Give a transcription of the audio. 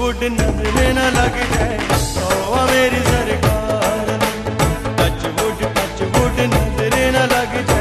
Would नजरे न लग जाए ओ मेरी सरकार, टच वुड नजरे न लग जाए।